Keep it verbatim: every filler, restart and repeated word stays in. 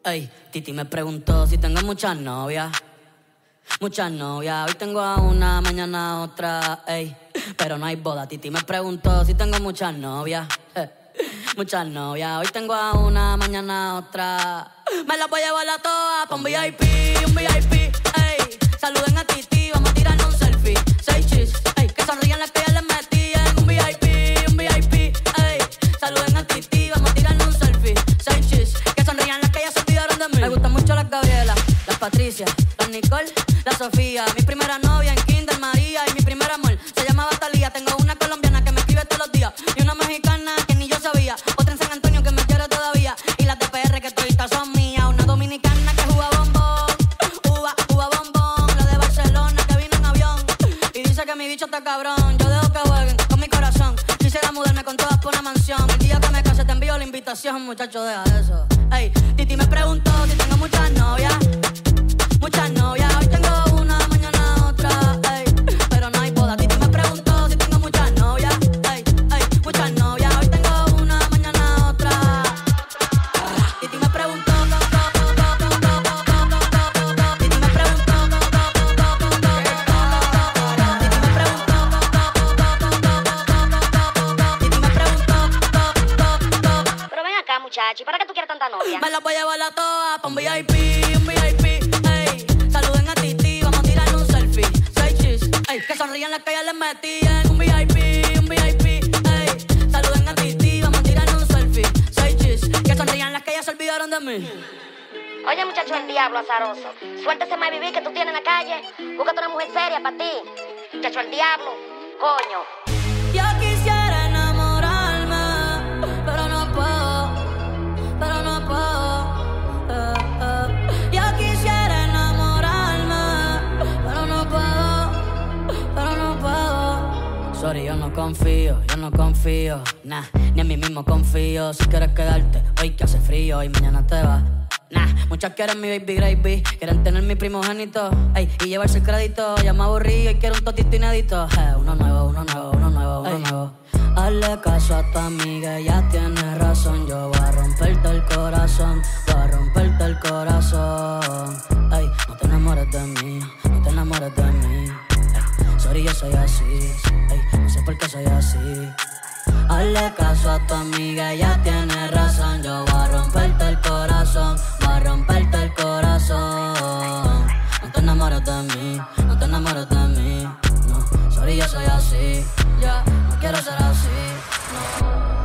Ey, Titi me preguntó si tengo muchas novias. Muchas novias, hoy tengo a una, mañana a otra, ey. Pero no hay boda. Titi me preguntó si tengo muchas novias. Muchas novias, hoy tengo a una, mañana a otra. Me las voy a llevar a todas pa' un V I P, un V I P, ey. Saluden a Titi, vamos a tirarnos un selfie. Seis chis, ey, que sonrían las que ya les metí en un V I P, un V I P, ey. Saluden a Titi, vamos a tirarnos un selfie. Seis chis, que sonrían las que ya se olvidaron de mí. Me gustan mucho las Gabriela, las Patricia, las Nicole, la Sofía. Mi primera novia en Kinder María y mi primer amor se llamaba Talía. Tengo una colombiana que me escribe todos los días y una mexicana que ni yo sabía. Otra en San Antonio que me quiere todavía y las de P R que toditas son mías. Una dominicana que juega bombón, uva, uva bombón. La de Barcelona que vino en avión y dice que mi bicho está cabrón. Yo dejo que jueguen con mi corazón. Quisiera mudarme con todas por una mansión. El día que me case te envío la invitación, muchacho, deja eso. Ey, Titi me preguntó si tengo muchas novias. Muchas novias, hoy tengo una, mañana otra, ey. Pero no hay boda. Titi me preguntó si tengo muchas novias, ey, ey. Muchas novias, hoy tengo una, mañana otra. Titi me preguntó, Titi me preguntó, Titi me preguntó, Titi me preguntó. Pero ven acá, muchacho, ¿para qué tú quieres tanta novia? Me las voy a llevar a todas pa' un V I P, un V I P. Saluden a Titi, vamos a tirar un selfie. Seis chis, ey, que sonrían las que ya les metí en un V I P, un V I P, ey. Saluden a Titi, vamos a tirar un selfie. Seis chis, que sonrían las que ya se olvidaron de mí. Oye, muchacho, el diablo azaroso. Suéltese más vivir que tú tienes en la calle. Búscate una mujer seria para ti. Muchacho, el diablo. Coño. Yo quisiera enamorarme, pero no puedo, pero no puedo. Eh, eh. Yo quisiera enamorarme, pero no puedo, pero no puedo. Sorry, yo no confío, yo no confío, nah, ni en mí mismo confío. Si quieres quedarte, hoy que hace frío y mañana te vas. Nah, muchas quieren mi baby gravy, quieren tener mi primogénito, ey, y llevarse el crédito. Ya me aburrí y quiero un totito inédito. Hey, uno nuevo, uno nuevo, uno nuevo, uno ey. nuevo. Hazle caso a tu amiga, ella tiene razón. Yo voy a romperte el corazón, voy a romperte el corazón. Ey, no te enamores de mí, no te enamores de mí. Ey, sorry, yo soy así, ey, no sé por qué soy así. Hazle caso a tu amiga, ella tiene razón. Yo voy a romperte el corazón, voy a romperte el corazón. No te enamores de mí, no te enamores de mí. No, sorry, yo soy así, ya, no quiero ser así, no.